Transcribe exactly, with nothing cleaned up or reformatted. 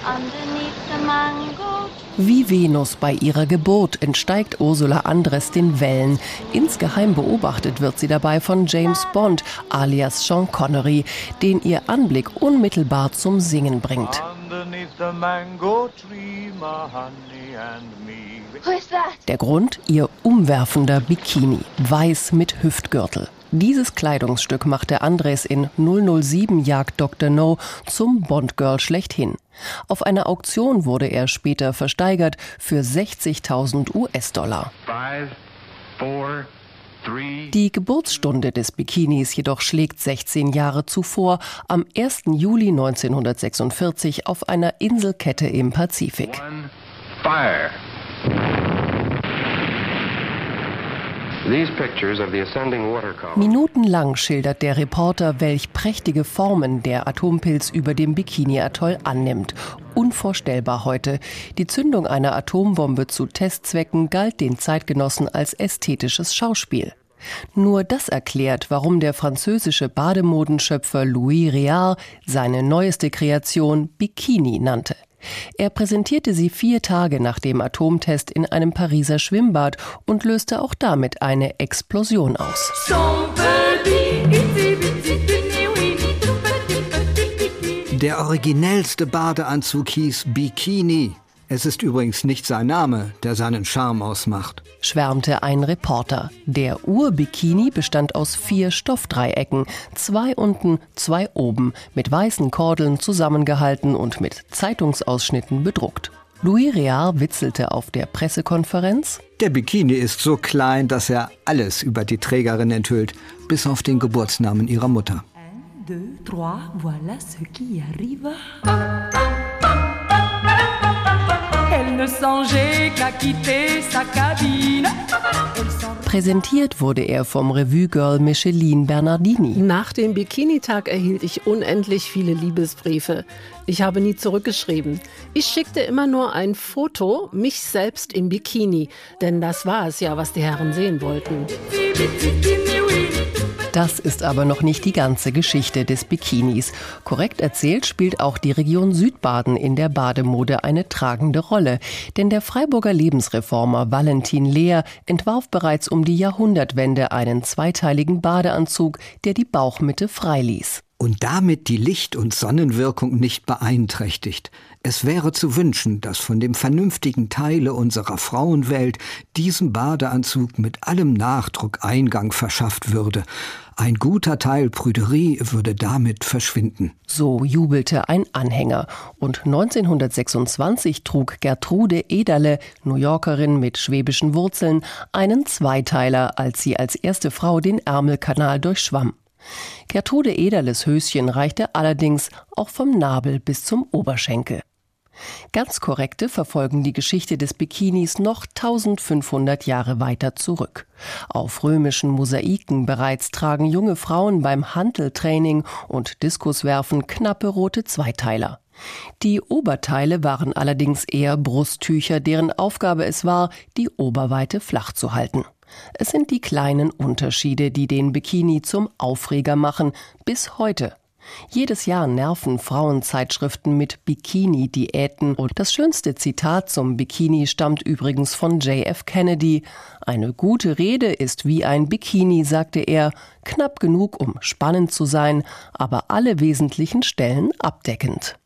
Wie Venus bei ihrer Geburt entsteigt Ursula Andress den Wellen. Insgeheim beobachtet wird sie dabei von James Bond, alias Sean Connery, den ihr Anblick unmittelbar zum Singen bringt. Der Grund? Ihr umwerfender Bikini, weiß mit Hüftgürtel. Dieses Kleidungsstück machte Andress in null null sieben Jagd Doktor No zum Bond-Girl schlechthin. Auf einer Auktion wurde er später versteigert für sechzigtausend US-Dollar. Die Geburtsstunde des Bikinis jedoch schlägt sechzehn Jahre zuvor, am ersten Juli neunzehnhundertsechsundvierzig auf einer Inselkette im Pazifik. Minutenlang schildert der Reporter, welch prächtige Formen der Atompilz über dem Bikini-Atoll annimmt. Unvorstellbar heute. Die Zündung einer Atombombe zu Testzwecken galt den Zeitgenossen als ästhetisches Schauspiel. Nur das erklärt, warum der französische Bademodenschöpfer Louis Réard seine neueste Kreation Bikini nannte. Er präsentierte sie vier Tage nach dem Atomtest in einem Pariser Schwimmbad und löste auch damit eine Explosion aus. Der originellste Badeanzug hieß Bikini. Es ist übrigens nicht sein Name, der seinen Charme ausmacht, schwärmte ein Reporter. Der Ur-Bikini bestand aus vier Stoffdreiecken, zwei unten, zwei oben, mit weißen Kordeln zusammengehalten und mit Zeitungsausschnitten bedruckt. Louis Réard witzelte auf der Pressekonferenz: Der Bikini ist so klein, dass er alles über die Trägerin enthüllt, bis auf den Geburtsnamen ihrer Mutter. Un, deux, trois, voilà ce qui arrive. Präsentiert wurde er vom Revue-Girl Micheline Bernardini. Nach dem Bikini-Tag erhielt ich unendlich viele Liebesbriefe. Ich habe nie zurückgeschrieben. Ich schickte immer nur ein Foto, mich selbst im Bikini. Denn das war es ja, was die Herren sehen wollten. Das ist aber noch nicht die ganze Geschichte des Bikinis. Korrekt erzählt spielt auch die Region Südbaden in der Bademode eine tragende Rolle. Denn der Freiburger Lebensreformer Valentin Lehr entwarf bereits um die Jahrhundertwende einen zweiteiligen Badeanzug, der die Bauchmitte freiließ. Und damit die Licht- und Sonnenwirkung nicht beeinträchtigt. Es wäre zu wünschen, dass von dem vernünftigen Teile unserer Frauenwelt diesem Badeanzug mit allem Nachdruck Eingang verschafft würde. Ein guter Teil Prüderie würde damit verschwinden. So jubelte ein Anhänger. Und neunzehnhundertsechsundzwanzig trug Gertrude Ederle, New Yorkerin mit schwäbischen Wurzeln, einen Zweiteiler, als sie als erste Frau den Ärmelkanal durchschwamm. Gertrude Ederles Höschen reichte allerdings auch vom Nabel bis zum Oberschenkel. Ganz korrekte verfolgen die Geschichte des Bikinis noch eintausendfünfhundert Jahre weiter zurück. Auf römischen Mosaiken bereits tragen junge Frauen beim Hanteltraining und Diskuswerfen knappe rote Zweiteiler. Die Oberteile waren allerdings eher Brusttücher, deren Aufgabe es war, die Oberweite flach zu halten. Es sind die kleinen Unterschiede, die den Bikini zum Aufreger machen, bis heute. Jedes Jahr nerven Frauenzeitschriften mit Bikini-Diäten und das schönste Zitat zum Bikini stammt übrigens von J F Kennedy. Eine gute Rede ist wie ein Bikini, sagte er, knapp genug, um spannend zu sein, aber alle wesentlichen Stellen abdeckend.